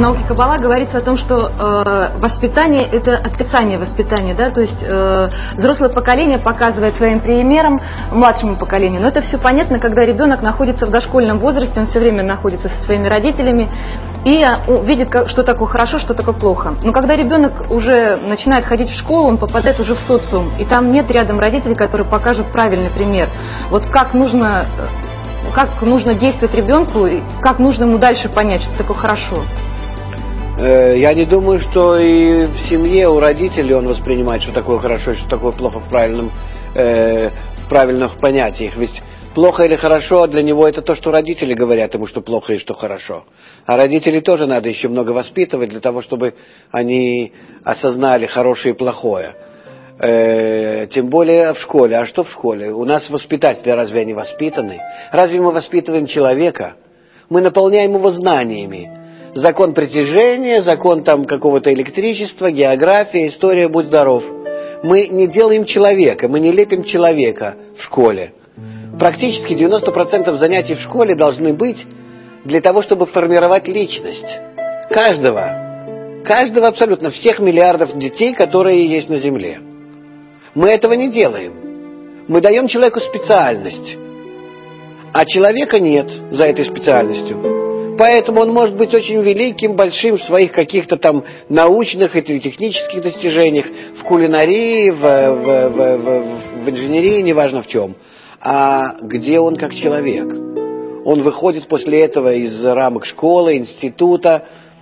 науке Каббала говорится о том, что воспитание – это описание воспитания, да, то есть взрослое поколение показывает своим примером младшему поколению. Но это все понятно, когда ребенок находится в дошкольном возрасте, он все время находится со своими родителями и видит, что такое хорошо, что такое плохо. Но когда ребенок уже начинает ходить в школу, он попадает уже в социум, и там нет рядом родителей, которые покажут правильный пример. Вот как нужно действовать ребенку, и как нужно ему дальше понять, что такое хорошо. Я не думаю, что и в семье у родителей он воспринимает, что такое хорошо и что такое плохо в правильных понятиях. Ведь плохо или хорошо для него это то, что родители говорят ему, что плохо и что хорошо. А родителей тоже надо еще много воспитывать для того, чтобы они осознали хорошее и плохое. Тем более в школе. А что в школе? У нас воспитатели разве они воспитаны? Разве мы воспитываем человека? Мы наполняем его знаниями. Закон притяжения, закон там какого-то электричества, география, история, будь здоров. Мы не делаем человека, мы не лепим человека в школе. Практически 90% занятий в школе должны быть для того, чтобы формировать личность. Каждого абсолютно, всех миллиардов детей, которые есть на Земле. Мы этого не делаем. Мы даем человеку специальность, а человека нет за этой специальностью. Поэтому он может быть очень великим, большим в своих каких-то там научных или технических достижениях, в кулинарии, в инженерии, неважно в чем. А где он как человек? Он выходит после этого из рамок школы, института.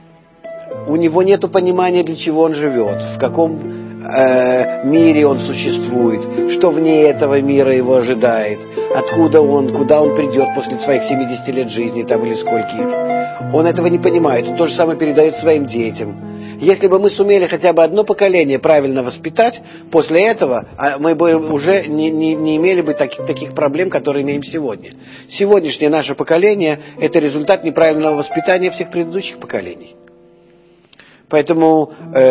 У него нет понимания, для чего он живет, в каком мире он существует, что вне этого мира его ожидает, откуда он, куда он придет после своих 70 лет жизни там или скольких. Он этого не понимает, он то же самое передает своим детям. Если бы мы сумели хотя бы одно поколение правильно воспитать, после этого мы бы уже не имели бы таких проблем, которые имеем сегодня. Сегодняшнее наше поколение – это результат неправильного воспитания всех предыдущих поколений. Поэтому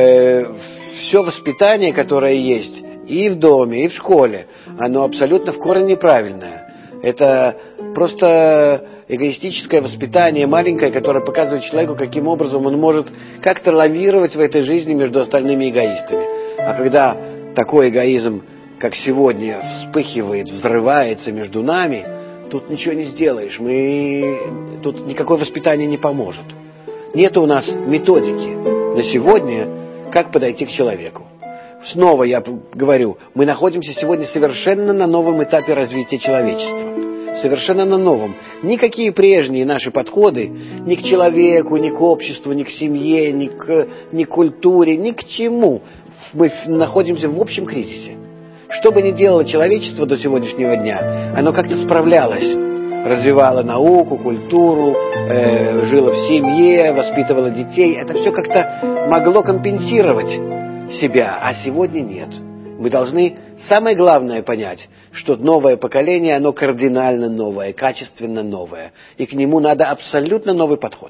все воспитание, которое есть и в доме, и в школе, оно абсолютно в корне неправильное. Это просто эгоистическое воспитание маленькое, которое показывает человеку, каким образом он может как-то лавировать в этой жизни между остальными эгоистами. А когда такой эгоизм, как сегодня, вспыхивает, взрывается между нами, тут ничего не сделаешь. Тут никакое воспитание не поможет. Нет у нас методики на сегодня, как подойти к человеку. Снова я говорю, мы находимся сегодня совершенно на новом этапе развития человечества. Совершенно на новом. Никакие прежние наши подходы ни к человеку, ни к обществу, ни к семье, ни к культуре, ни к чему. Мы находимся в общем кризисе. Что бы ни делало человечество до сегодняшнего дня, оно как-то справлялось. Развивало науку, культуру, жило в семье, воспитывало детей. Это все как-то могло компенсировать себя, а сегодня нет. Мы должны самое главное понять, что новое поколение, оно кардинально новое, качественно новое. И к нему надо абсолютно новый подход.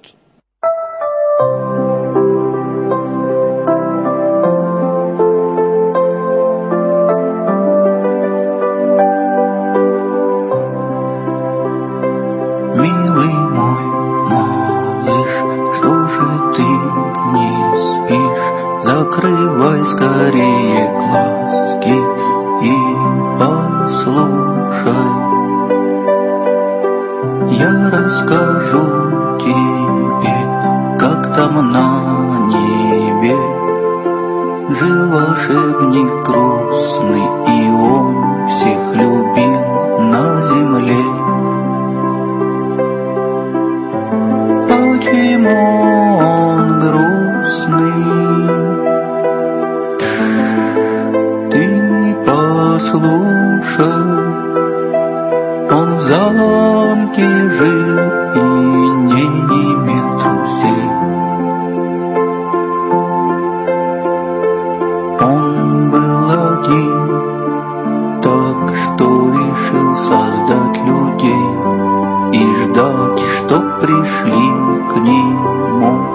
Милый мой малыш, что же ты не спишь? Закрывай скорее глазки и послушай. Я расскажу тебе, как там на небе жил волшебник грустный, и он всех любил на земле. Почему он грустный? Ты послушай, он в замке жил и не имел друзей. Он был один, так что решил создать людей и ждать, чтоб пришли к нему.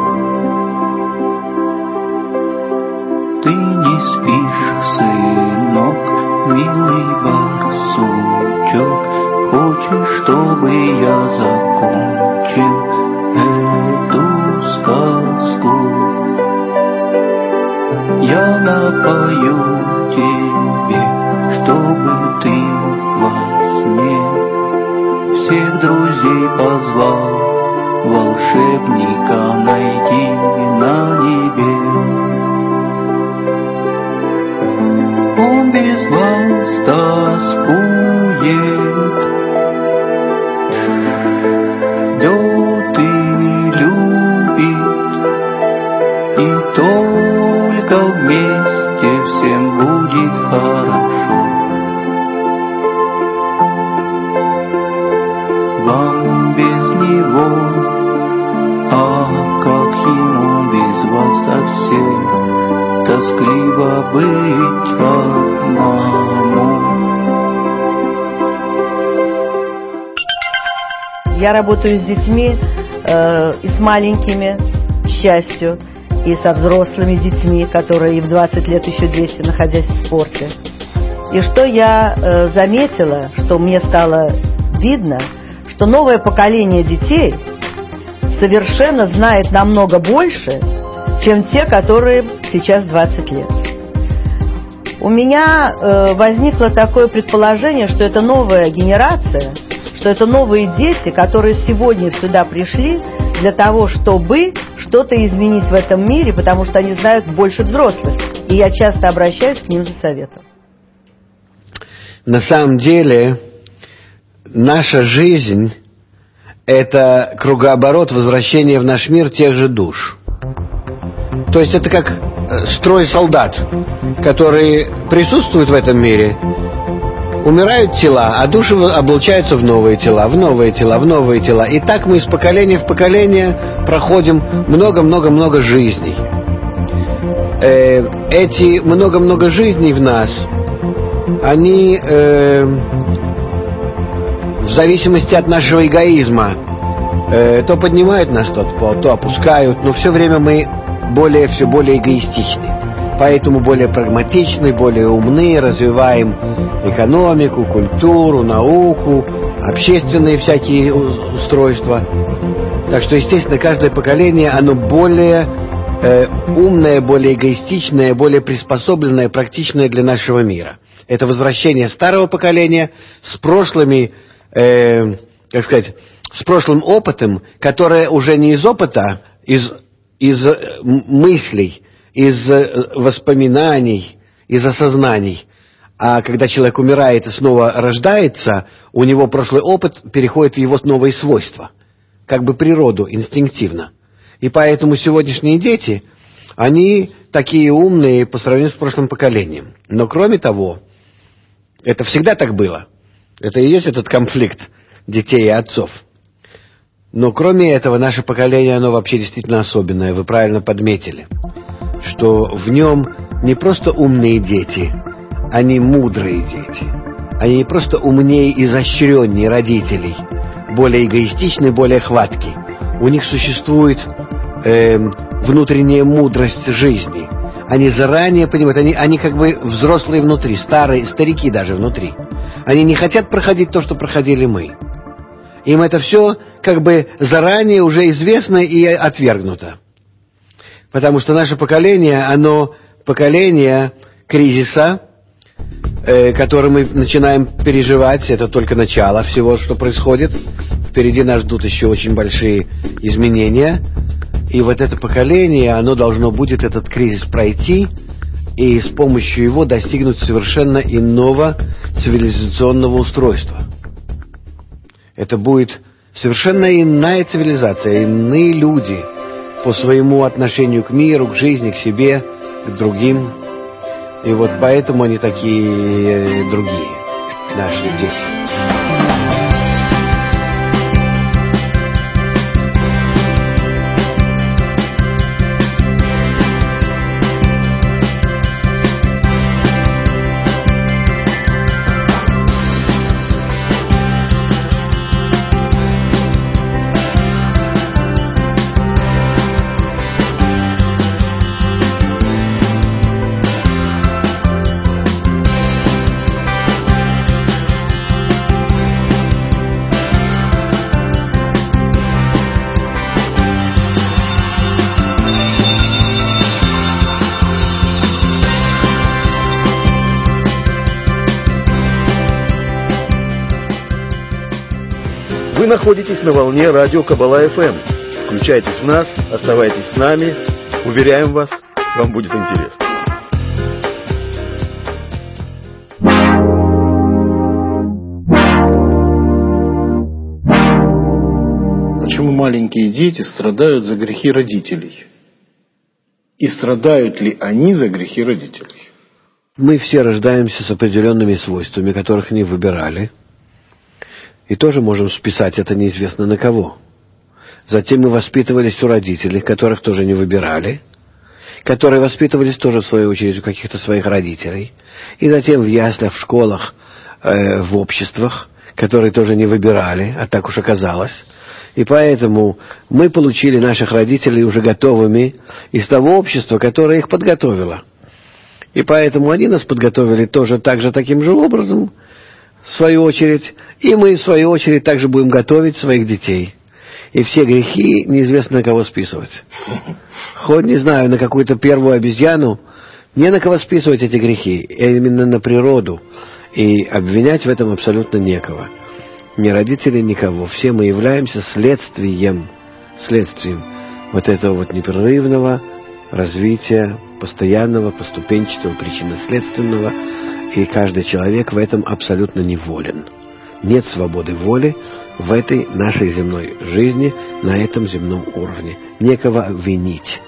Ты не спишь, сынок, милый барсучок, хочешь, чтобы я закончил эту сказку? спою тебе, чтобы ты во сне всех друзей позвал, волшебника найти на небе. Он без вас тоскует, ждет и любит, и только вместе всем будет хорошо. Вам без него, а как ему без вас совсем тоскливо быть одному. Я работаю с детьми и с маленькими, к счастью, и со взрослыми детьми, которые и в 20 лет еще дети, находясь в спорте. И что я заметила, что мне стало видно, что новое поколение детей совершенно знает намного больше, чем те, которые сейчас 20 лет. У меня возникло такое предположение, что это новая генерация, что это новые дети, которые сегодня сюда пришли для того, чтобы что-то изменить в этом мире, потому что они знают больше взрослых. И я часто обращаюсь к ним за советом. На самом деле, наша жизнь – это кругооборот возвращения в наш мир тех же душ. То есть это как строй солдат, которые присутствуют в этом мире. Умирают тела, а души облачаются в новые тела, в новые тела, в новые тела. И так мы из поколения в поколение проходим много-много-много жизней. Эти много-много жизней в нас, они в зависимости от нашего эгоизма то поднимают нас, то опускают, но все время мы все более эгоистичны. Поэтому более прагматичны, более умны, развиваем экономику, культуру, науку, общественные всякие устройства. Так что, естественно, каждое поколение, оно более умное, более эгоистичное, более приспособленное, практичное для нашего мира. Это возвращение старого поколения с прошлыми, с прошлым опытом, которое уже не из опыта, из мыслей, из воспоминаний, из осознаний. А когда человек умирает и снова рождается, у него прошлый опыт переходит в его новые свойства, как бы природу, инстинктивно. И поэтому сегодняшние дети, они такие умные по сравнению с прошлым поколением. Но кроме того, это всегда так было. Это и есть этот конфликт детей и отцов. Но кроме этого, наше поколение, оно вообще действительно особенное. Вы правильно подметили, что в нем не просто умные дети, они мудрые дети. Они не просто умнее и изощреннее родителей, более эгоистичны, более хватки. У них существует внутренняя мудрость жизни. Они заранее понимают, они как бы взрослые внутри, старики даже внутри. Они не хотят проходить то, что проходили мы. Им это все как бы заранее уже известно и отвергнуто. Потому что наше поколение, оно поколение кризиса, который мы начинаем переживать. Это только начало всего, что происходит. Впереди нас ждут еще очень большие изменения. И вот это поколение, оно должно будет этот кризис пройти и с помощью его достигнуть совершенно иного цивилизационного устройства. Это будет совершенно иная цивилизация, иные люди по своему отношению к миру, к жизни, к себе, к другим. И вот поэтому они такие другие, наши дети. находитесь на волне радио Кабала-ФМ. Включайтесь в нас, оставайтесь с нами. Уверяем вас, вам будет интересно. Почему маленькие дети страдают за грехи родителей? И страдают ли они за грехи родителей? Мы все рождаемся с определенными свойствами, которых не выбирали. И тоже можем списать это неизвестно на кого. Затем мы воспитывались у родителей, которых тоже не выбирали, которые воспитывались тоже, в свою очередь, у каких-то своих родителей. И затем в яслях, в школах, в обществах, которые тоже не выбирали, а так уж оказалось. И поэтому мы получили наших родителей уже готовыми из того общества, которое их подготовило. И поэтому они нас подготовили тоже таким же образом, в свою очередь, и мы, в свою очередь, также будем готовить своих детей. И все грехи неизвестно на кого списывать. Хоть, не знаю, на какую-то первую обезьяну, не на кого списывать эти грехи, а именно на природу. И обвинять в этом абсолютно некого. Ни родителей, никого. Все мы являемся следствием вот этого вот непрерывного развития, постоянного, поступенчатого, причинно-следственного. И каждый человек в этом абсолютно неволен. Нет свободы воли в этой нашей земной жизни, на этом земном уровне. Некого винить.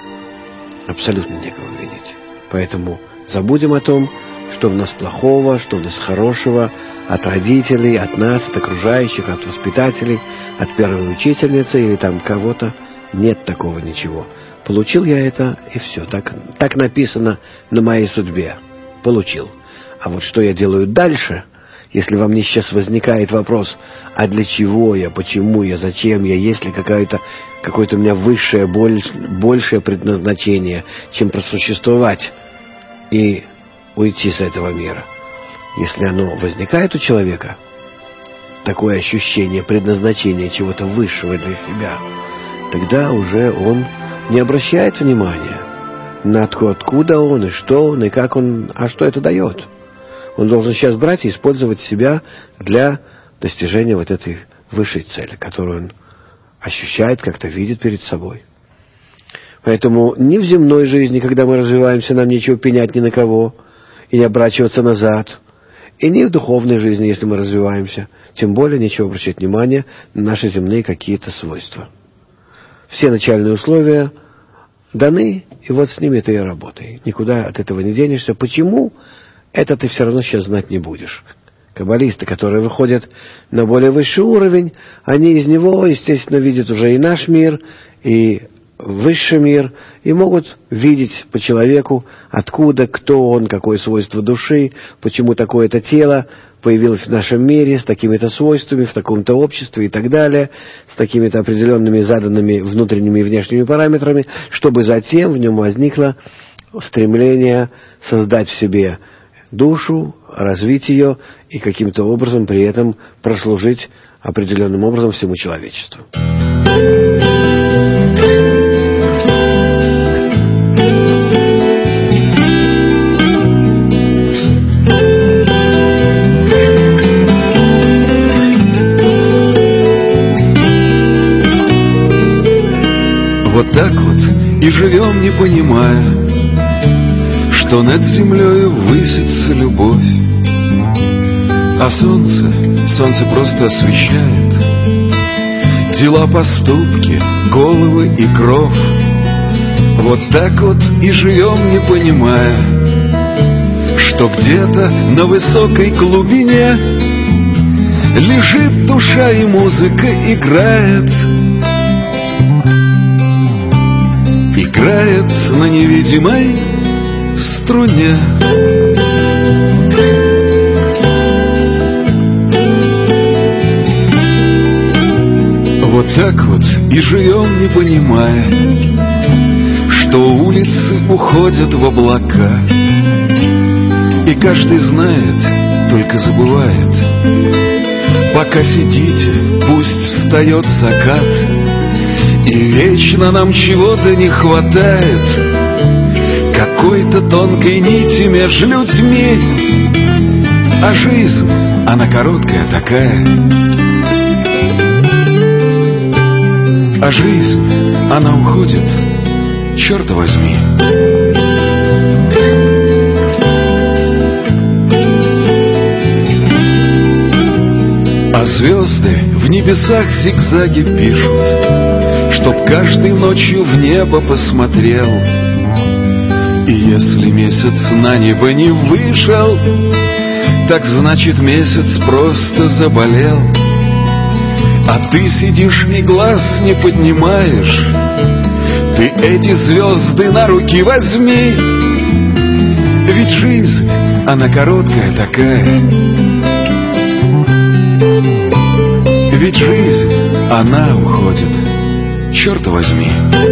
Абсолютно некого винить. Поэтому забудем о том, что в нас плохого, что в нас хорошего, от родителей, от нас, от окружающих, от воспитателей, от первой учительницы или там кого-то. Нет такого ничего. Получил я это, и все. Так написано на моей судьбе. Получил. А вот что я делаю дальше, если во мне сейчас возникает вопрос, а для чего я, почему я, зачем я, есть ли какое-то у меня высшее, большее предназначение, чем просуществовать и уйти с этого мира. Если оно возникает у человека, такое ощущение предназначения чего-то высшего для себя, тогда уже он не обращает внимания на откуда он, и что он, и как он, а что это дает. Он должен сейчас брать и использовать себя для достижения вот этой высшей цели, которую он ощущает, как-то видит перед собой. Поэтому ни в земной жизни, когда мы развиваемся, нам нечего пенять ни на кого и не оборачиваться назад. И ни в духовной жизни, если мы развиваемся, тем более нечего обращать внимания на наши земные какие-то свойства. Все начальные условия даны, и вот с ними ты и работай. Никуда от этого не денешься. Почему? Это ты все равно сейчас знать не будешь. Каббалисты, которые выходят на более высший уровень, они из него, естественно, видят уже и наш мир, и высший мир, и могут видеть по человеку, откуда, кто он, какое свойство души, почему такое-то тело появилось в нашем мире с такими-то свойствами, в таком-то обществе и так далее, с такими-то определенными заданными внутренними и внешними параметрами, чтобы затем в нем возникло стремление создать в себе душу, развить ее и каким-то образом при этом прослужить определенным образом всему человечеству. Вот так вот и живем, не понимая, что над землею высится любовь, а солнце просто освещает дела, поступки, головы и кров. Вот так вот и живем, не понимая, что где-то на высокой глубине лежит душа, и музыка играет на невидимой струне. Вот так вот и живем, не понимая, что улицы уходят в облака, и каждый знает, только забывает. Пока сидите, пусть встает закат, и вечно нам чего-то не хватает, какой-то тонкой нити между людьми. А жизнь, она короткая такая. А жизнь, она уходит, черт возьми. А звезды в небесах зигзаги пишут, чтоб каждый ночью в небо посмотрел. И если месяц на небо не вышел, так значит месяц просто заболел. А ты сидишь и глаз не поднимаешь. Ты эти звезды на руки возьми. Ведь жизнь, она короткая такая. Ведь жизнь, она уходит, черт возьми.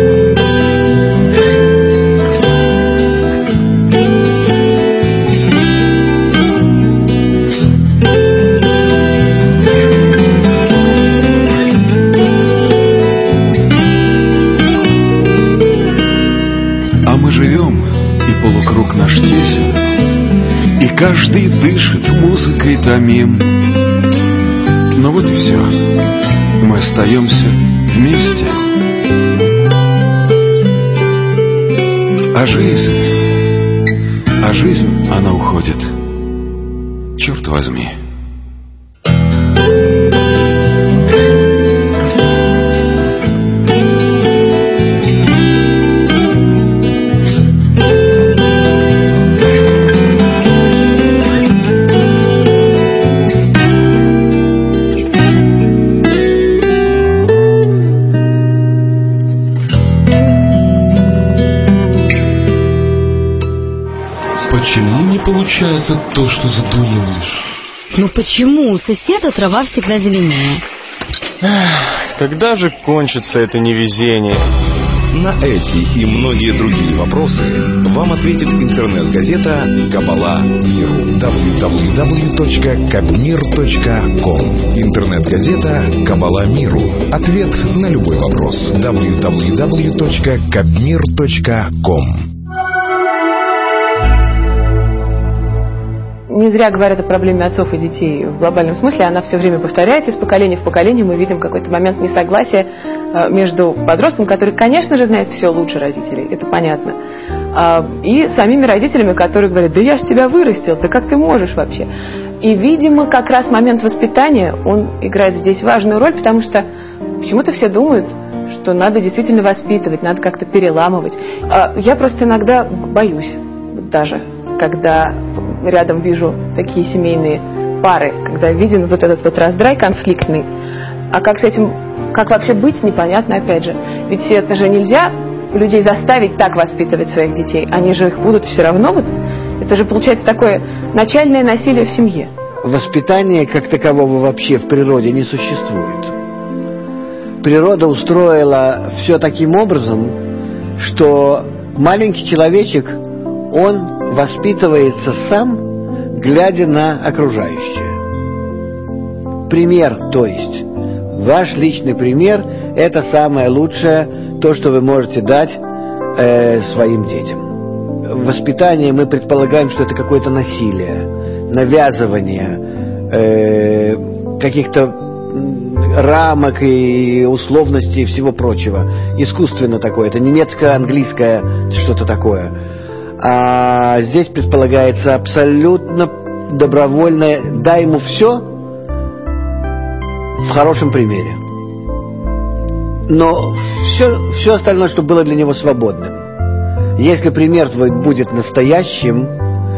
А мы живем, и полукруг наш тесен, и каждый дышит музыкой томим. Но вот и все. Мы остаемся вместе. А жизнь, она уходит. Черт возьми. Почему не получается то, что задумываешь? Ну почему у соседа трава всегда зеленее? Когда же кончится это невезение? На эти и многие другие вопросы вам ответит интернет-газета «Кабала Миру» www.kabmir.com. Интернет-газета «Кабала Миру». Ответ на любой вопрос www.kabmir.com. Не зря говорят о проблеме отцов и детей в глобальном смысле. Она все время повторяется из поколения в поколение. Мы видим какой-то момент несогласия между подростком, который, конечно же, знает все лучше родителей, это понятно, и самими родителями, которые говорят: да я ж тебя вырастил, да как ты можешь вообще? И, видимо, как раз момент воспитания, он играет здесь важную роль, потому что почему-то все думают, что надо действительно воспитывать, надо как-то переламывать. Я просто иногда боюсь даже, когда рядом вижу такие семейные пары, когда виден вот этот вот раздрай конфликтный. А как с этим, как вообще быть, непонятно опять же. Ведь это же нельзя людей заставить так воспитывать своих детей. Они же их будут все равно. Вот, это же получается такое начальное насилие в семье. Воспитания как такового вообще в природе не существует. Природа устроила все таким образом, что маленький человечек, он воспитывается сам, глядя на окружающее. Пример, то есть ваш личный пример, это самое лучшее, то, что вы можете дать своим детям. В воспитании мы предполагаем, что это какое-то насилие, навязывание каких-то рамок и условностей и всего прочего. Искусственно такое, это немецко-английское что-то такое. А здесь предполагается абсолютно добровольное: дай ему все в хорошем примере, но все остальное, чтобы было для него свободным. Если пример твой будет настоящим,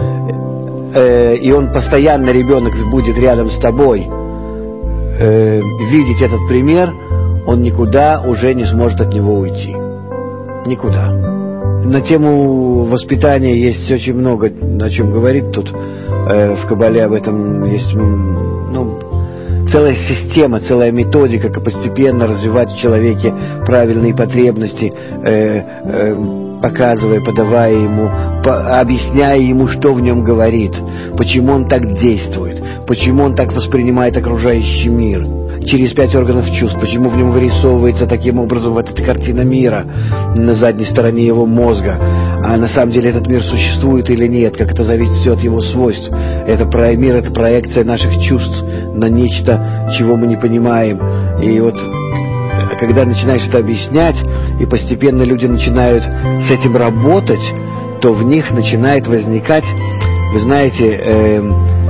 и он постоянно, ребенок будет рядом с тобой, видеть этот пример, он никуда уже не сможет от него уйти. Никуда. На тему воспитания есть очень много о чем говорить тут. В Кабале об этом есть целая система, целая методика, как постепенно развивать в человеке правильные потребности, показывая, подавая ему, объясняя ему, что в нем говорит, почему он так действует, почему он так воспринимает окружающий мир. Через 5 органов чувств, почему в нем вырисовывается таким образом вот эта картина мира на задней стороне его мозга, а на самом деле этот мир существует или нет, как это зависит все от его свойств. Мир — это проекция наших чувств на нечто, чего мы не понимаем. И вот когда начинаешь это объяснять, и постепенно люди начинают с этим работать, то в них начинает возникать, вы знаете,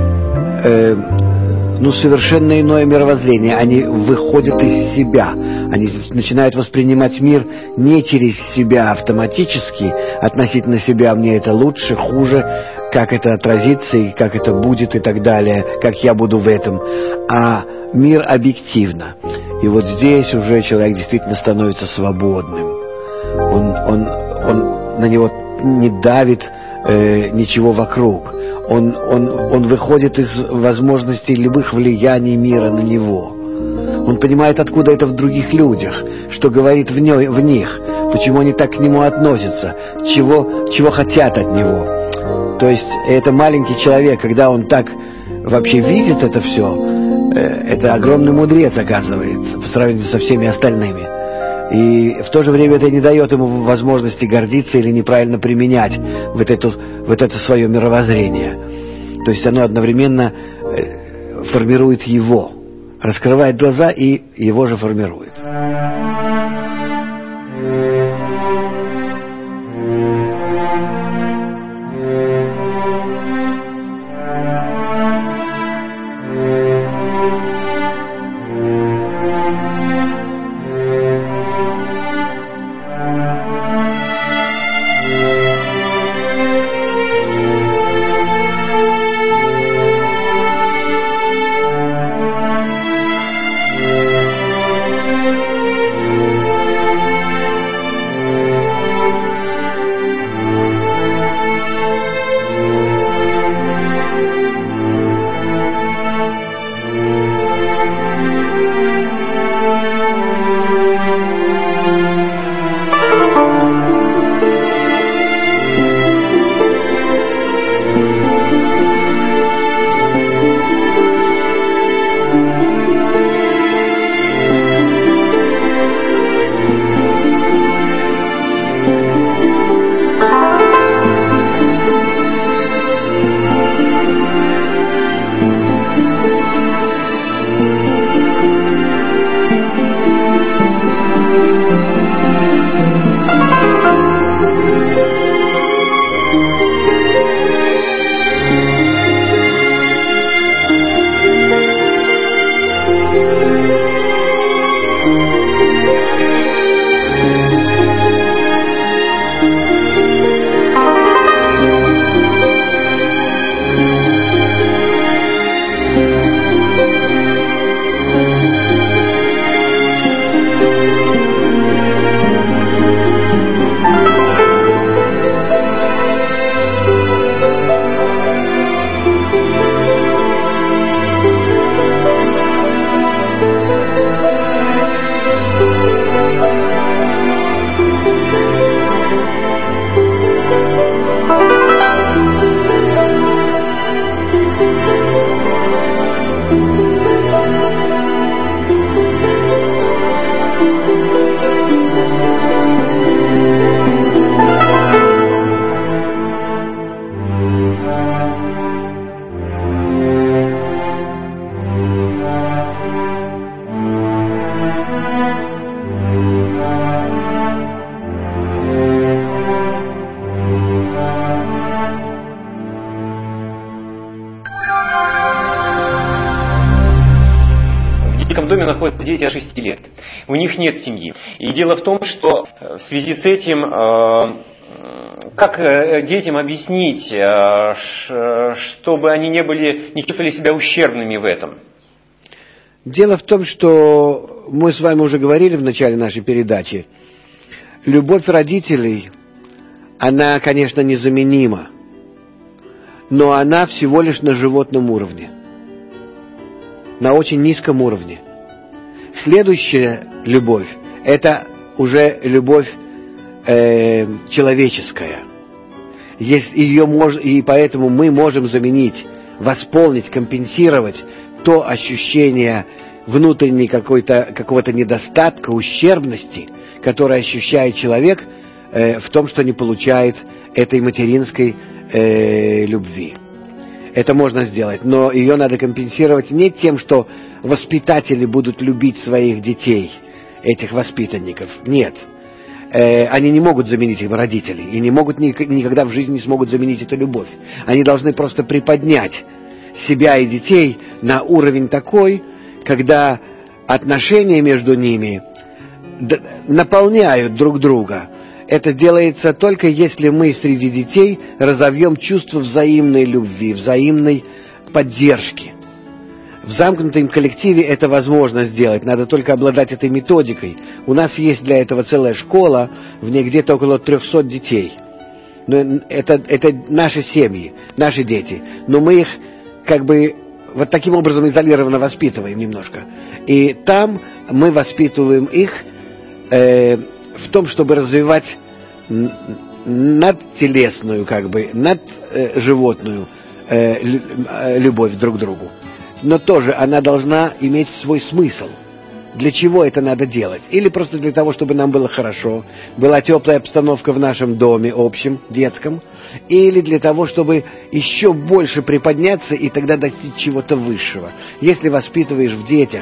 совершенно иное мировоззрение. Они выходят из себя. Они начинают воспринимать мир не через себя автоматически, относительно себя мне это лучше, хуже, как это отразится и как это будет и так далее, как я буду в этом, а мир объективно. И вот здесь уже человек действительно становится свободным. Он на него не давит ничего вокруг. Он выходит из возможностей любых влияний мира на него. Он понимает, откуда это в других людях, что говорит в них, почему они так к нему относятся, чего хотят от него. То есть это маленький человек, когда он так вообще видит это все, это огромный мудрец, оказывается, по сравнению со всеми остальными. И в то же время это не дает ему возможности гордиться или неправильно применять вот это свое мировоззрение. То есть оно одновременно формирует его, раскрывает глаза и его же формирует. доме находятся дети от 6 лет. У них нет семьи. И дело в том, что в связи с этим, как детям объяснить, чтобы они не чувствовали себя ущербными в этом? Дело в том, что мы с вами уже говорили в начале нашей передачи, любовь родителей, она, конечно, незаменима, но она всего лишь на животном уровне, на очень низком уровне. Следующая любовь – это уже любовь человеческая. И поэтому мы можем заменить, восполнить, компенсировать то ощущение внутренней какого-то недостатка, ущербности, которое ощущает человек в том, что не получает этой материнской любви. Это можно сделать, но ее надо компенсировать не тем, что воспитатели будут любить своих детей. этих воспитанников. Нет. Они не могут заменить их родителей. И не могут никогда в жизни не смогут заменить эту любовь. Они должны просто приподнять себя и детей на уровень такой, когда отношения между ними наполняют друг друга. Это делается только если мы среди детей разовьем чувство взаимной любви, взаимной поддержки. В замкнутом коллективе это возможно сделать, надо только обладать этой методикой. У нас есть для этого целая школа, в ней где-то около 300 детей. Но это наши семьи, наши дети. Но мы их как бы вот таким образом изолированно воспитываем немножко. И там мы воспитываем их в том, чтобы развивать надтелесную, как бы, надживотную любовь друг к другу. Но тоже она должна иметь свой смысл. Для чего это надо делать? Или просто для того, чтобы нам было хорошо, была теплая обстановка в нашем доме общем, детском, или для того, чтобы еще больше приподняться и тогда достичь чего-то высшего. Если воспитываешь в детях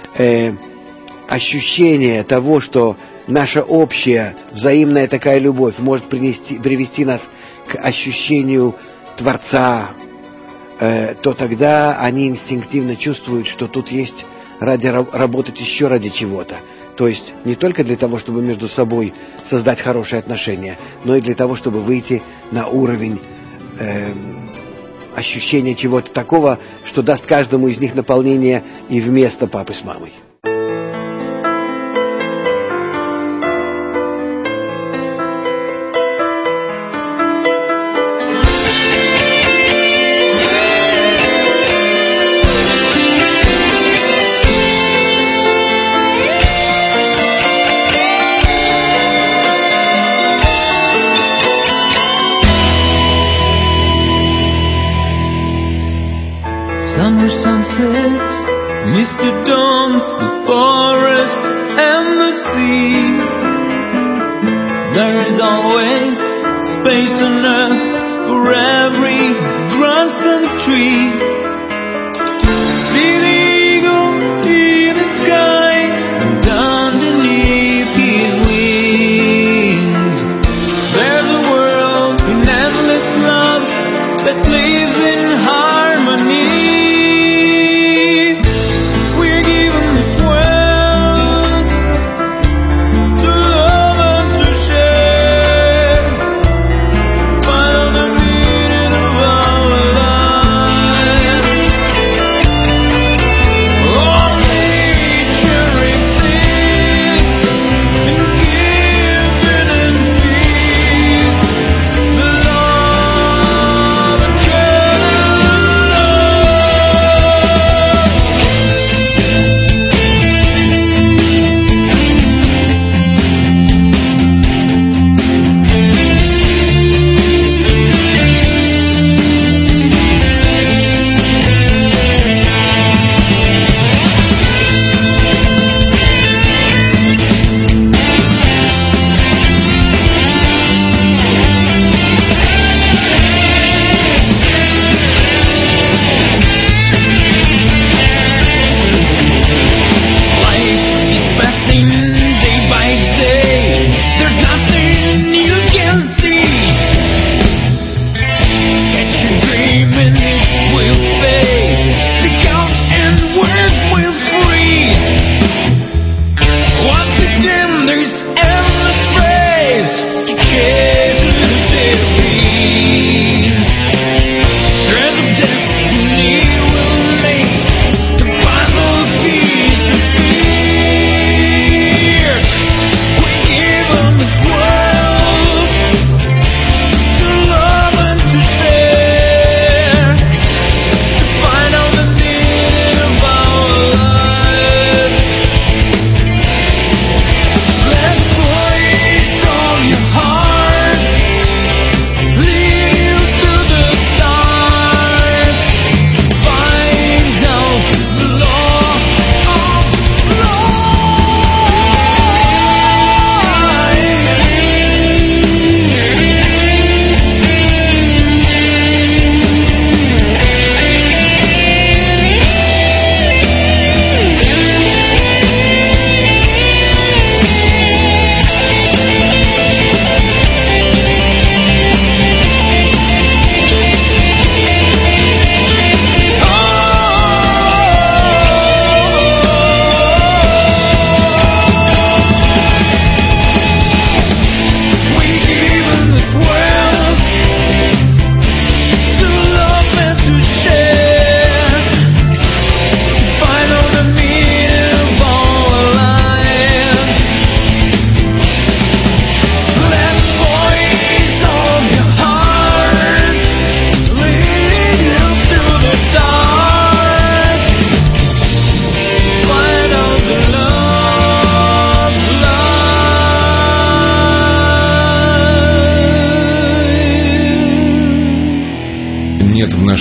ощущение того, что наша общая взаимная такая любовь может привести нас к ощущению Творца, то тогда они инстинктивно чувствуют, что тут есть работать еще ради чего-то. То есть не только для того, чтобы между собой создать хорошие отношения, но и для того, чтобы выйти на уровень ощущения чего-то такого, что даст каждому из них наполнение и вместо папы с мамой. Summer sunsets, misty dawns, the forest and the sea. There is always space enough for every grass and tree. See the eagle in the sky and underneath his wings. There's a world in endless love that lives in harmony.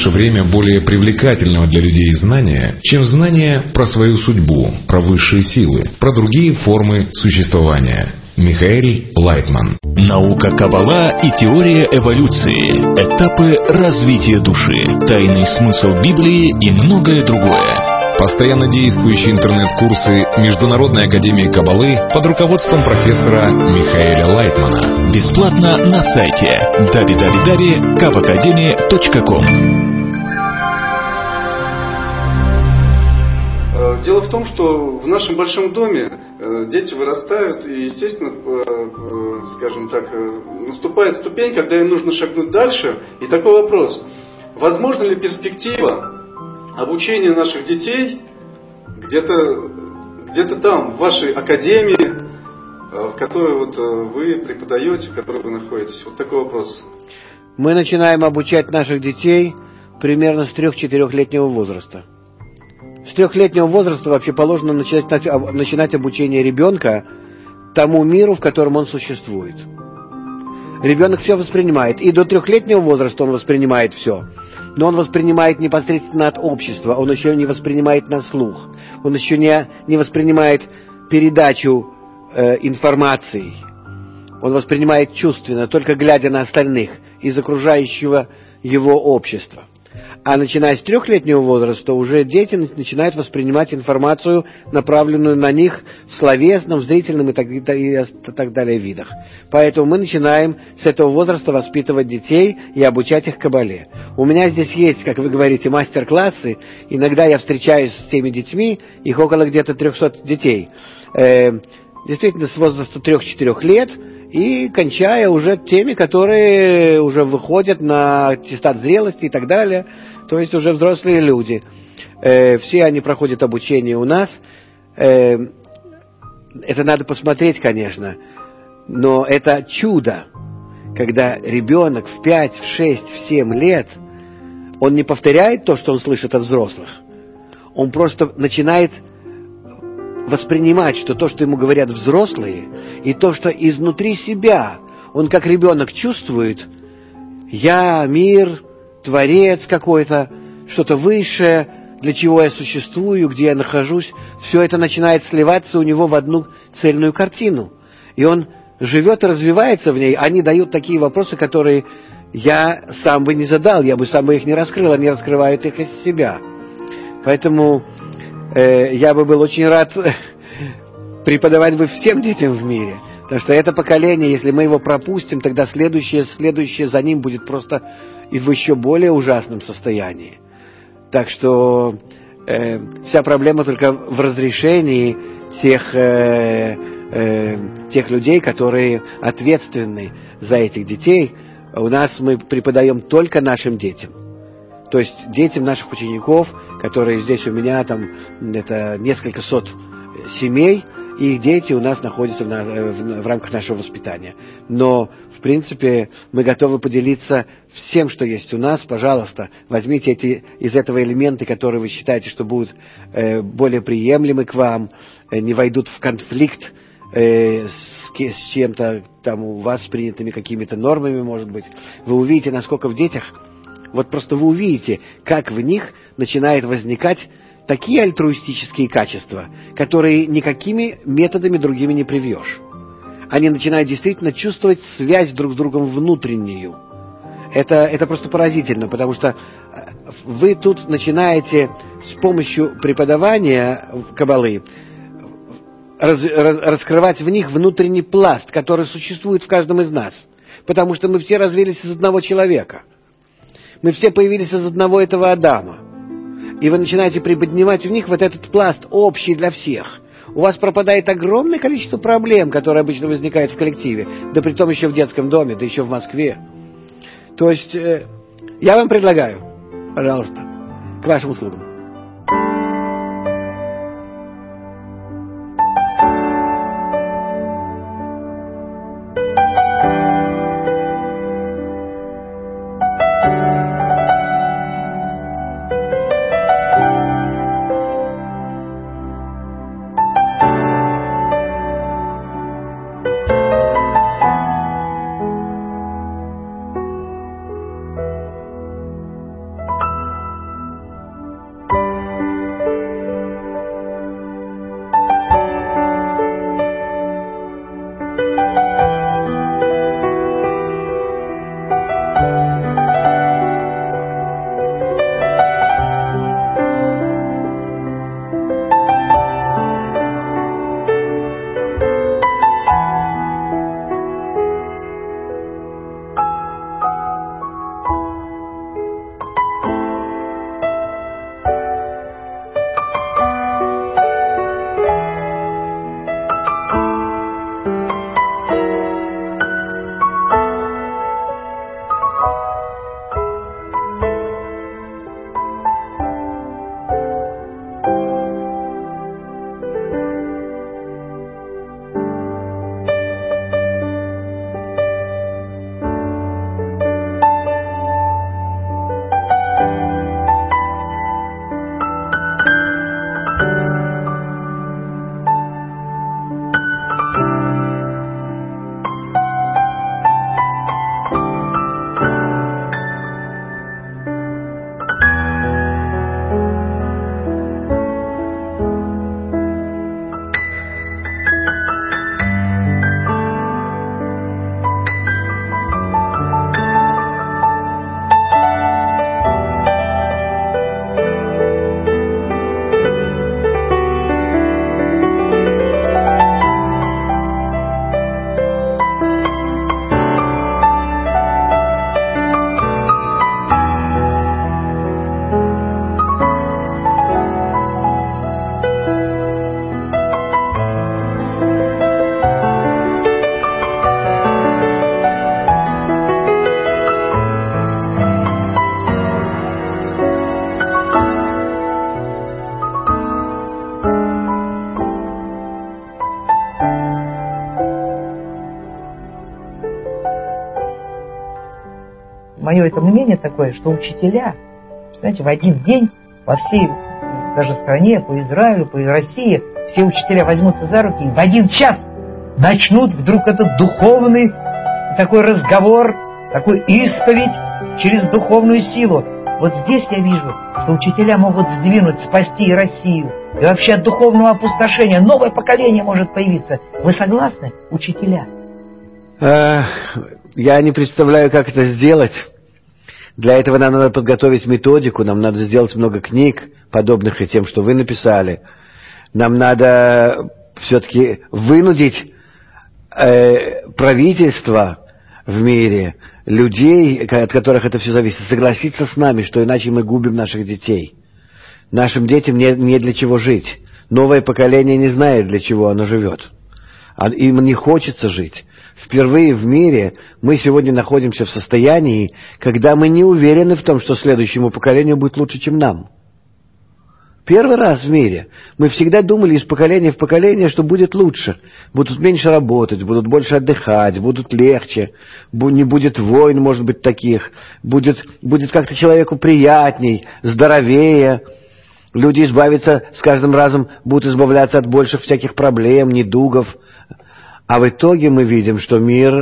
наше время более привлекательного для людей знания, чем знание про свою судьбу, про высшие силы, про другие формы существования. Михаэль Лайтман. Наука Каббала и теория эволюции. Этапы развития души. Тайный смысл Библии и многое другое. Постоянно действующие интернет-курсы Международной академии Каббалы под руководством профессора Михаэля Лайтмана. Бесплатно на сайте www.kabacademy.com. Дело в том, что в нашем большом доме дети вырастают, и, естественно, скажем так, наступает ступень, когда им нужно шагнуть дальше. И такой вопрос: возможно ли перспектива обучения наших детей где-то там, в вашей академии, в которой вот вы преподаете, в которой вы находитесь? Вот такой вопрос. Мы начинаем обучать наших детей примерно с 3-4-летнего возраста. С 3-летнего возраста вообще положено начинать обучение ребенка тому миру, в котором он существует. Ребенок все воспринимает. И до 3-летнего возраста он воспринимает все. Но он воспринимает непосредственно от общества. Он еще не воспринимает на слух. Он еще не воспринимает передачу информации. Он воспринимает чувственно, только глядя на остальных из окружающего его общества. А начиная с 3-летнего возраста уже дети начинают воспринимать информацию, направленную на них в словесном, в зрительном и так далее видах. Поэтому мы начинаем с этого возраста воспитывать детей и обучать их Каббале. У меня здесь есть, как вы говорите, мастер-классы. Иногда я встречаюсь с теми детьми, их около где-то 300 детей. Действительно, с возраста 3-4 лет и кончая уже теми, которые уже выходят на аттестат зрелости и так далее, то есть уже взрослые люди. Все они проходят обучение у нас. Это надо посмотреть, конечно, но это чудо, когда ребенок в 5, в 6, в 7 лет, он не повторяет то, что он слышит от взрослых, он просто начинает воспринимать, что то, что ему говорят взрослые, и то, что изнутри себя он как ребенок чувствует: я, мир, творец какой-то, что-то высшее, для чего я существую, где я нахожусь, все это начинает сливаться у него в одну цельную картину. И он живет и развивается в ней. Они дают такие вопросы, которые я сам бы не задал, я бы сам бы их не раскрыл, они раскрывают их из себя. Поэтому я бы был очень рад преподавать бы всем детям в мире. Потому что это поколение, если мы его пропустим, тогда следующее за ним будет просто и в еще более ужасном состоянии. Так что вся проблема только в разрешении тех людей, которые ответственны за этих детей. У нас мы преподаем только нашим детям. То есть детям наших учеников, которые здесь у меня, там, это несколько сот семей, и их дети у нас находятся в рамках нашего воспитания. Но, в принципе, мы готовы поделиться всем, что есть у нас. Пожалуйста, возьмите из этого элементы, которые вы считаете, что будут более приемлемы к вам, не войдут в конфликт с чем-то там у вас принятыми какими-то нормами, может быть. Вы увидите, насколько в детях, вот просто вы увидите, как в них начинает возникать такие альтруистические качества, которые никакими методами другими не привьешь. Они начинают действительно чувствовать связь друг с другом внутреннюю. Это просто поразительно, потому что вы тут начинаете с помощью преподавания Каббалы раскрывать в них внутренний пласт, который существует в каждом из нас. Потому что мы все развились из одного человека. Мы все появились из одного этого Адама. И вы начинаете приподнимать в них вот этот пласт, общий для всех. У вас пропадает огромное количество проблем, которые обычно возникают в коллективе, да притом еще в детском доме, да еще в Москве. То есть, я вам предлагаю, пожалуйста, к вашим услугам. мое это мнение такое, что учителя, знаете, в один день во всей даже стране, по Израилю, по России, все учителя возьмутся за руки и в один час начнут вдруг этот духовный такой разговор, такую исповедь через духовную силу. Вот здесь я вижу, что учителя могут сдвинуть, спасти и Россию. И вообще от духовного опустошения новое поколение может появиться. Вы согласны, учителя? Я не представляю, как это сделать. Для этого нам надо подготовить методику, нам надо сделать много книг, подобных и тем, что вы написали. Нам надо все-таки вынудить правительство в мире, людей, от которых это все зависит, согласиться с нами, что иначе мы губим наших детей. Нашим детям не для чего жить. Новое поколение не знает, для чего оно живет. Им не хочется жить. Впервые в мире мы сегодня находимся в состоянии, когда мы не уверены в том, что следующему поколению будет лучше, чем нам. Первый раз в мире. Мы всегда думали из поколения в поколение, что будет лучше. Будут меньше работать, будут больше отдыхать, будут легче, не будет войн, может быть, таких. Будет как-то человеку приятней, здоровее. Люди избавятся, с каждым разом будут избавляться от больших всяких проблем, недугов. А в итоге мы видим, что мир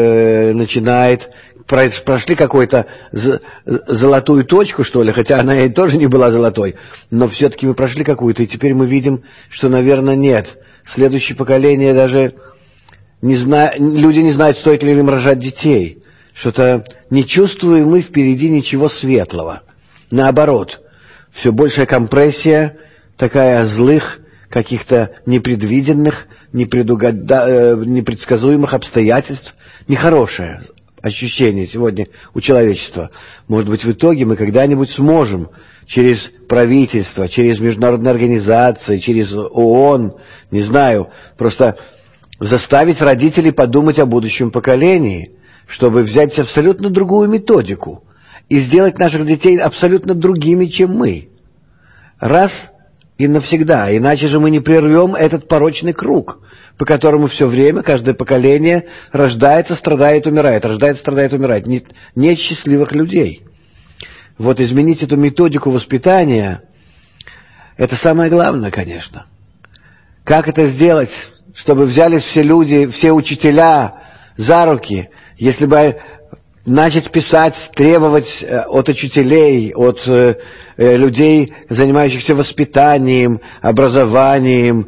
прошли какую-то золотую точку, что ли, хотя она и тоже не была золотой, но все-таки мы прошли какую-то, и теперь мы видим, что, наверное, нет. Следующее поколение даже люди не знают, стоит ли им рожать детей. Что-то не чувствуем мы впереди ничего светлого. Наоборот, все большая компрессия, такая злых, каких-то непредвиденных, непредсказуемых обстоятельств, нехорошее ощущение сегодня у человечества. Может быть, в итоге мы когда-нибудь сможем через правительство, через международные организации, через ООН, не знаю, просто заставить родителей подумать о будущем поколении, чтобы взять абсолютно другую методику и сделать наших детей абсолютно другими, чем мы. Раз и навсегда. Иначе же мы не прервем этот порочный круг, по которому все время каждое поколение рождается, страдает, умирает, рождается, страдает, умирает. Нет счастливых людей. Вот изменить эту методику воспитания — это самое главное, конечно. Как это сделать, чтобы взялись все люди, все учителя за руки, если бы начать писать, требовать от учителей, от людей, занимающихся воспитанием, образованием,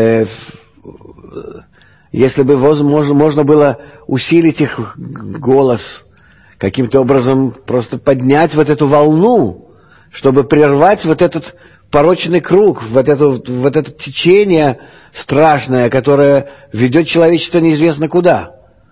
если бы можно было усилить их голос, каким-то образом просто поднять вот эту волну, чтобы прервать вот этот порочный круг, вот это течение страшное, которое ведет человечество неизвестно куда.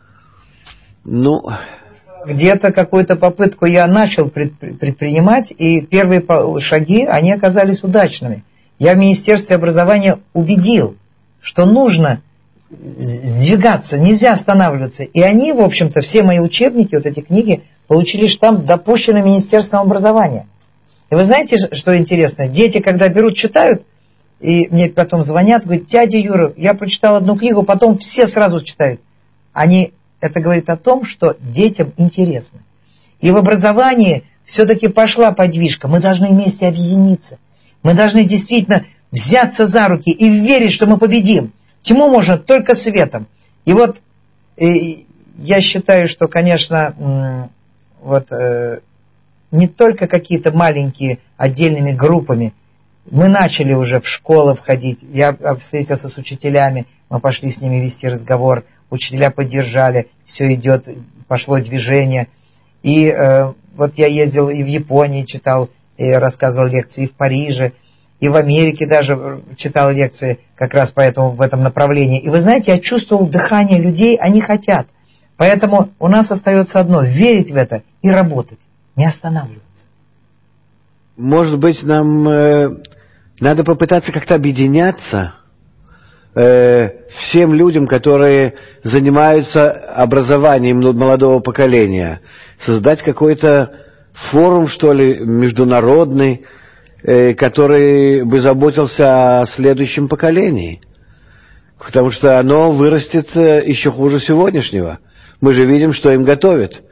Где-то какую-то попытку я начал предпринимать, и первые шаги, они оказались удачными. Я в Министерстве образования убедил, что нужно сдвигаться, нельзя останавливаться. И они, в общем-то, все мои учебники, вот эти книги, получили штамп «Допущено Министерством образования». И вы знаете, что интересно? Дети, когда берут, читают, и мне потом звонят, говорят: дядя Юра, я прочитал одну книгу, потом все сразу читают. Это говорит о том, что детям интересно. И в образовании все-таки пошла подвижка. Мы должны вместе объединиться. Мы должны действительно взяться за руки и верить, что мы победим. Тьму можно только светом. И вот я считаю, что, конечно, не только какие-то маленькие отдельными группами. Мы начали уже в школы входить. Я встретился с учителями, мы пошли с ними вести разговор. Учителя поддержали, все идет, пошло движение. И вот я ездил и в Японии, читал, и рассказывал лекции, и в Париже, и в Америке даже читал лекции как раз в этом направлении. И вы знаете, я чувствовал дыхание людей, они хотят. Поэтому у нас остается одно — верить в это и работать, не останавливаться. Может быть, нам надо попытаться как-то объединяться всем людям, которые занимаются образованием молодого поколения, создать какой-то форум, что ли, международный, который бы заботился о следующем поколении. Потому что оно вырастет еще хуже сегодняшнего. Мы же видим, что им готовят.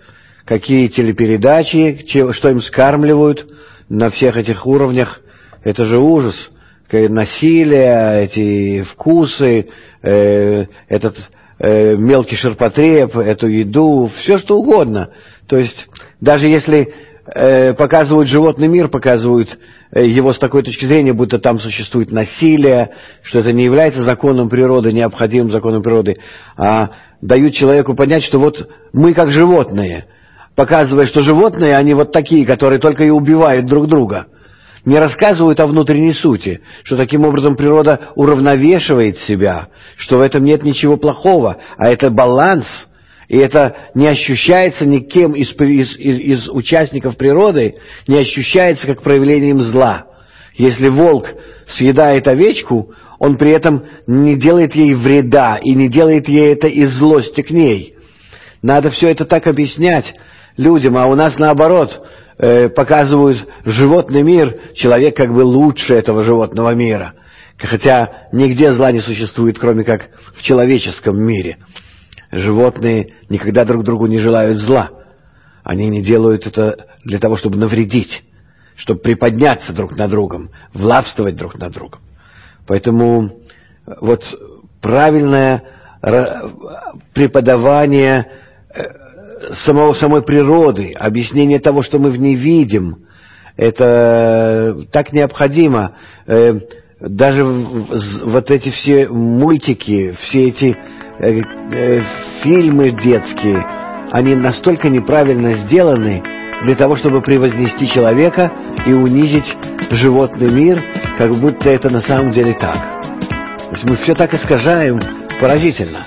какие телепередачи, что им скармливают на всех этих уровнях. Это же ужас. Насилие, эти вкусы, этот мелкий ширпотреб, эту еду, все что угодно. То есть даже если показывают животный мир, показывают его с такой точки зрения, будто там существует насилие, что это не является законом природы, необходимым законом природы, а дают человеку понять, что вот мы как животные, показывая, что животные, они вот такие, которые только и убивают друг друга. Не рассказывают о внутренней сути, что таким образом природа уравновешивает себя, что в этом нет ничего плохого, а это баланс, и это не ощущается никем из участников природы, не ощущается как проявлением зла. Если волк съедает овечку, он при этом не делает ей вреда и не делает ей это из злости к ней. Надо все это так объяснять людям, а у нас наоборот показывают животный мир, человек как бы лучше этого животного мира. Хотя нигде зла не существует, кроме как в человеческом мире. Животные никогда друг другу не желают зла. Они не делают это для того, чтобы навредить, чтобы приподняться друг над другом, властвовать друг над другом. Поэтому вот правильное преподавание самой природы, объяснение того, что мы в ней видим, это так необходимо. Даже вот эти все мультики, все эти фильмы детские, они настолько неправильно сделаны для того, чтобы превознести человека и унизить животный мир, как будто это на самом деле так. То есть мы все так искажаем, поразительно.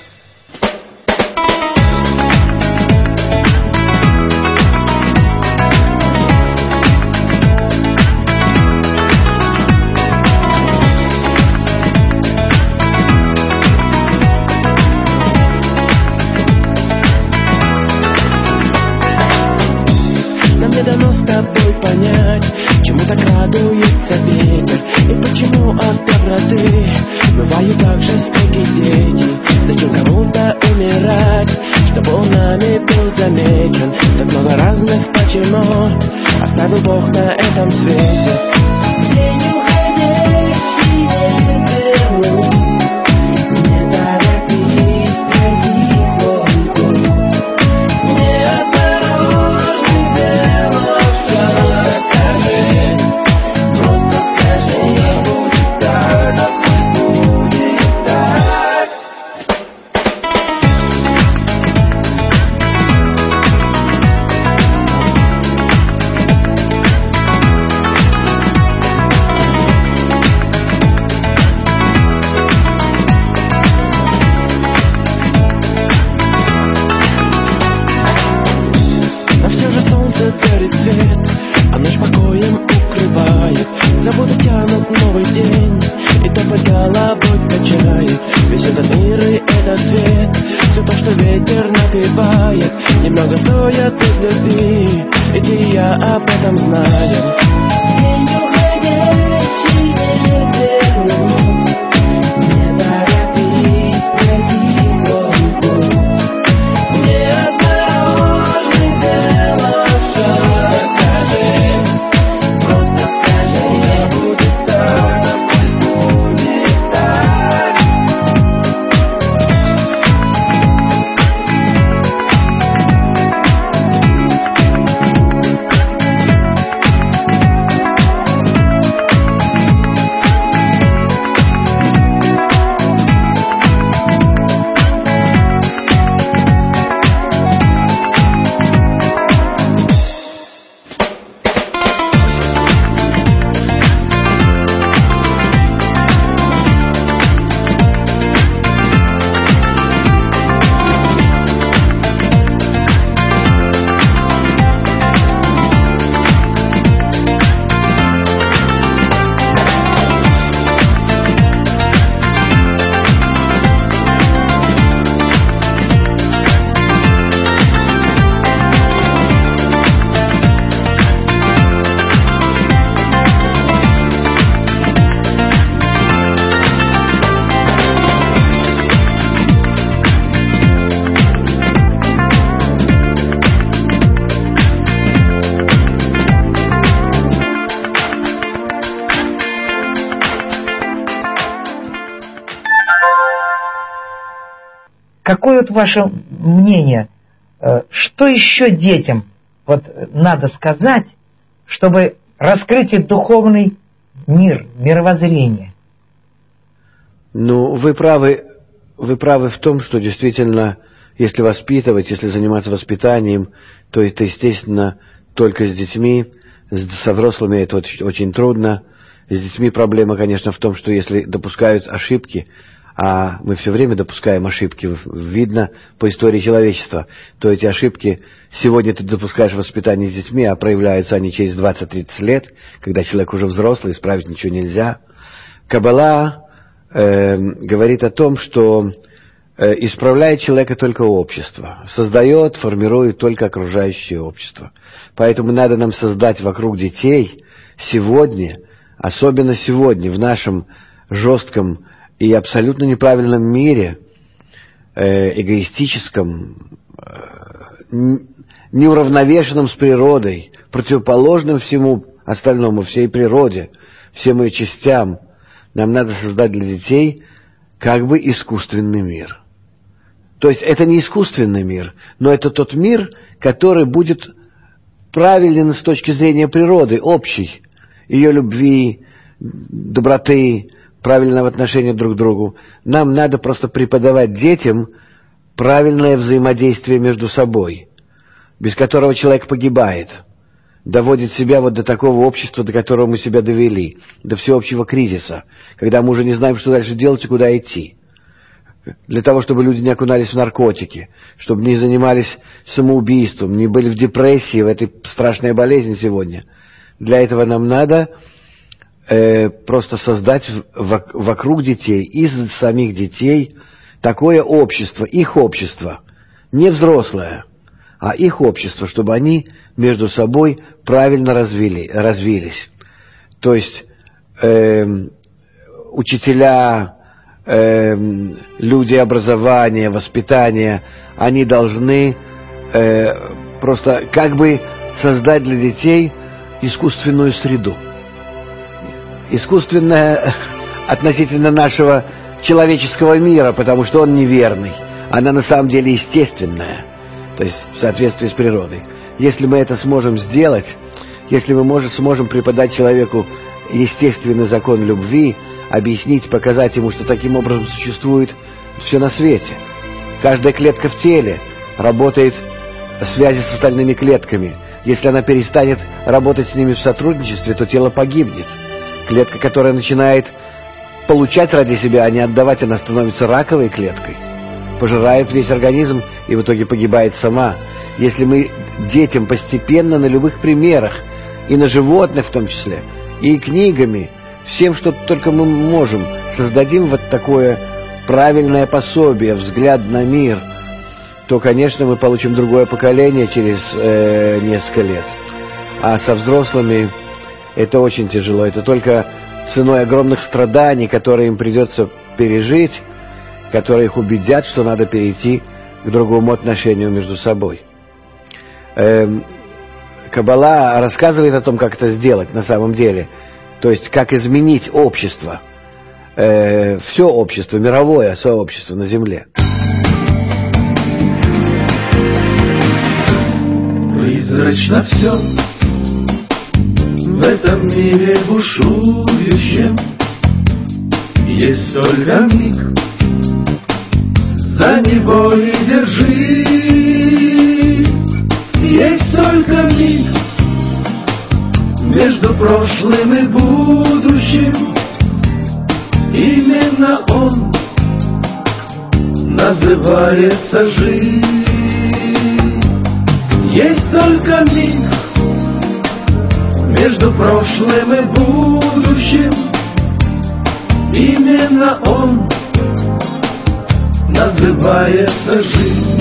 какое вот ваше мнение, что еще детям вот надо сказать, чтобы раскрыть их духовный мир, мировоззрение? Ну, вы правы в том, что действительно, если воспитывать, если заниматься воспитанием, то это, естественно, только с детьми, со взрослыми это очень трудно. С детьми проблема, конечно, в том, что если допускают ошибки, а мы все время допускаем ошибки, видно по истории человечества, то эти ошибки сегодня ты допускаешь в воспитании с детьми, а проявляются они через 20-30 лет, когда человек уже взрослый, исправить ничего нельзя. Каббала говорит о том, что исправляет человека только общество, создает, формирует только окружающее общество. Поэтому надо нам создать вокруг детей сегодня, особенно сегодня, в нашем жестком и абсолютно неправильном мире, эгоистическом, неуравновешенном с природой, противоположным всему остальному, всей природе, всем ее частям, нам надо создать для детей как бы искусственный мир. То есть это не искусственный мир, но это тот мир, который будет правилен с точки зрения природы, общий, ее любви, доброты, правильного отношения друг к другу. Нам надо просто преподавать детям правильное взаимодействие между собой, без которого человек погибает, доводит себя вот до такого общества, до которого мы себя довели, до всеобщего кризиса, когда мы уже не знаем, что дальше делать и куда идти. Для того, чтобы люди не окунались в наркотики, чтобы не занимались самоубийством, не были в депрессии, в этой страшной болезни сегодня. Для этого нам надо просто создать вокруг детей, из самих детей, такое общество, их общество, не взрослое, а их общество, чтобы они между собой правильно развились. То есть учителя, люди образования, воспитания, они должны просто как бы создать для детей искусственную среду. Искусственная относительно нашего человеческого мира, потому что он неверный. Она на самом деле естественная, то есть в соответствии с природой. Если мы это сможем сделать, если мы сможем преподать человеку естественный закон любви, объяснить, показать ему, что таким образом существует все на свете. Каждая клетка в теле работает в связи с остальными клетками. Если она перестанет работать с ними в сотрудничестве, то тело погибнет. Клетка, которая начинает получать ради себя, а не отдавать, она становится раковой клеткой, пожирает весь организм и в итоге погибает сама. Если мы детям постепенно на любых примерах, и на животных в том числе, и книгами, всем, что только мы можем, создадим вот такое правильное пособие, взгляд на мир, то, конечно, мы получим другое поколение через несколько лет. А со взрослыми это очень тяжело. Это только ценой огромных страданий, которые им придется пережить, которые их убедят, что надо перейти к другому отношению между собой. Каббала рассказывает о том, как это сделать на самом деле. То есть, как изменить общество, все общество, мировое сообщество на земле. Призрачно все в этом мире бушующем. Есть только миг, за него и держись. Есть только миг между прошлым и будущим. Именно он называется жизнь. Есть только миг между прошлым и будущим. Именно он называется жизнь.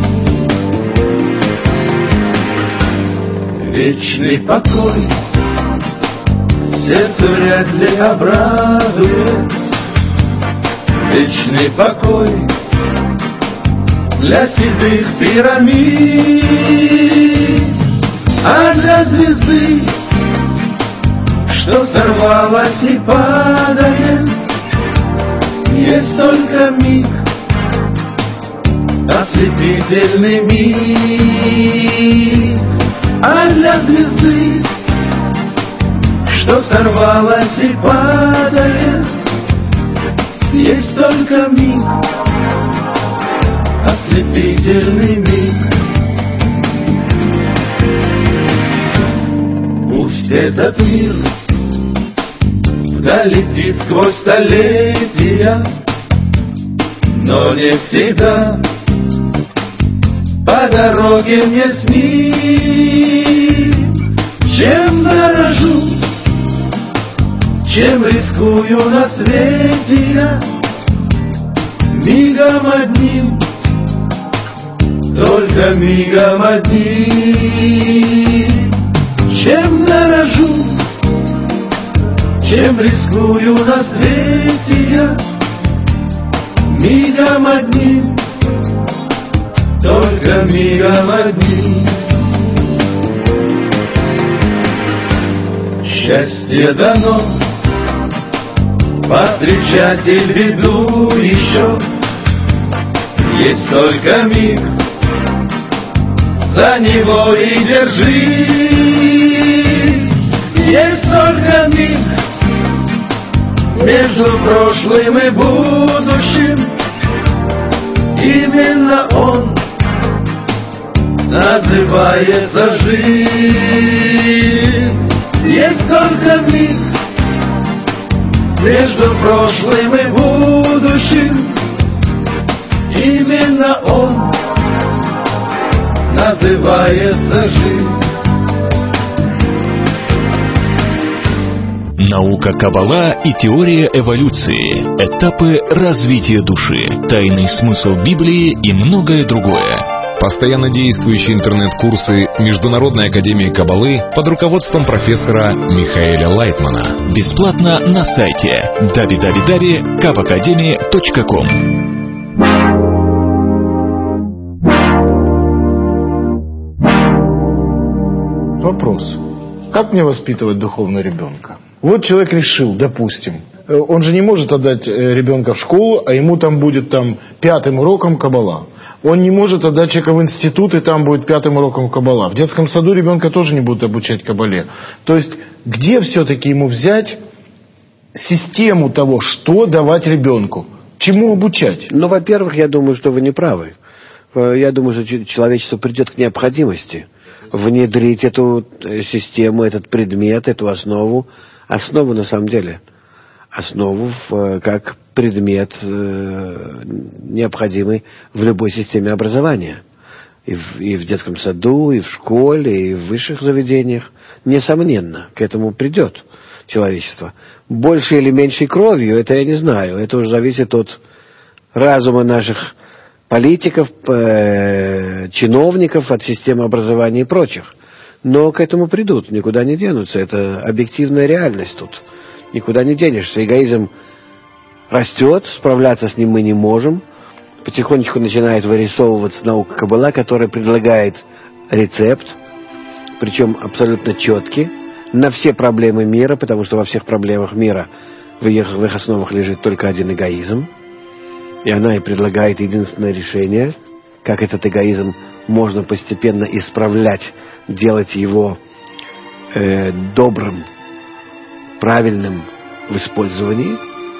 Вечный покой сердце вряд ли обрадует. Вечный покой для седых пирамид, а для звезды, что сорвалась и падает, есть только миг ослепительный миг, а для звезды, что сорвалась и падает, есть только миг, ослепительный миг. Пусть этот мир вдаль летит сквозь столетия, но не всегда по дороге мне с ним. Чем дорожу, чем рискую на свете я, мигом одним, только мигом одним. Чем дорожу, чем рискую на свете я, мигом одним, только мигом одним. Счастье дано повстречать и беду еще, есть только миг, за него и держись. Есть только миг между прошлым и будущим, именно он называется жизнь. Есть только миг между прошлым и будущим, именно он называется жизнь. Наука Каббала и теория эволюции, этапы развития души, тайный смысл Библии и многое другое. Постоянно действующие интернет-курсы Международной академии Каббалы под руководством профессора Михаэля Лайтмана. Бесплатно на сайте www.kabacademy.com. Вопрос. Как мне воспитывать духовного ребенка? Вот человек решил, допустим, он же не может отдать ребенка в школу, а ему там будет 5-м уроком Каббала. Он не может отдать человека в институт, и там будет 5-м уроком Каббала. В детском саду ребенка тоже не будут обучать Каббале. То есть, где все-таки ему взять систему того, что давать ребенку? Чему обучать? Ну, во-первых, я думаю, что вы не правы. Я думаю, что человечество придет к необходимости внедрить эту систему, этот предмет, эту основу на самом деле, как предмет необходимый в любой системе образования. И в детском саду, и в школе, и в высших заведениях. Несомненно, к этому придет человечество. Большей или меньшей кровью, это я не знаю. Это уже зависит от разума наших политиков, чиновников, от системы образования и прочих. Но к этому придут, никуда не денутся. Это объективная реальность тут. Никуда не денешься. Эгоизм растет, справляться с ним мы не можем. Потихонечку начинает вырисовываться наука Каббала, которая предлагает рецепт, причем абсолютно четкий, на все проблемы мира, потому что во всех проблемах мира в их основах лежит только один эгоизм. И она и предлагает единственное решение, как этот эгоизм можно постепенно исправлять, делать его добрым, правильным в использовании.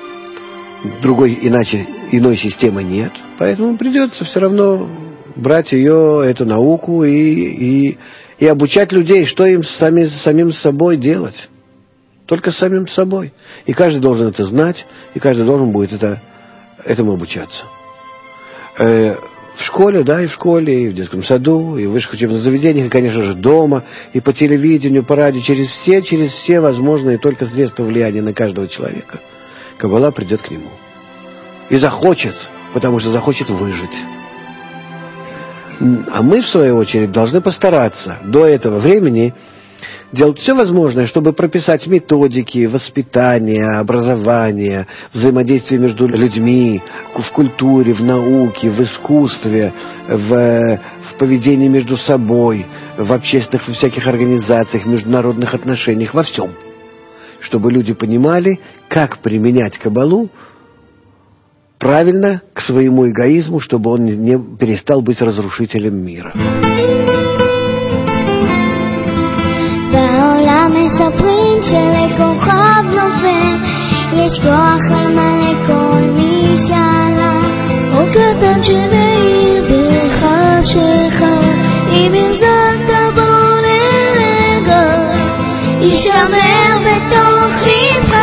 Иной системы нет, поэтому придется все равно брать эту науку и обучать людей, что им самим собой делать. Только с самим собой. И каждый должен это знать, и каждый должен будет этому обучаться. В школе, и в школе, и в детском саду, и в высших учебных заведениях, и, конечно же, дома, и по телевидению, по радио, через все возможные только средства влияния на каждого человека. Каббала придет к нему. И захочет, потому что захочет выжить. А мы, в свою очередь, должны постараться до этого времени делать все возможное, чтобы прописать методики воспитания, образования, взаимодействия между людьми, в культуре, в науке, в искусстве, в поведении между собой, в общественных всяких организациях, международных отношениях, во всем. Чтобы люди понимали, как применять Каббалу правильно к своему эгоизму, чтобы он не перестал быть разрушителем мира. יישמר בתוך לבך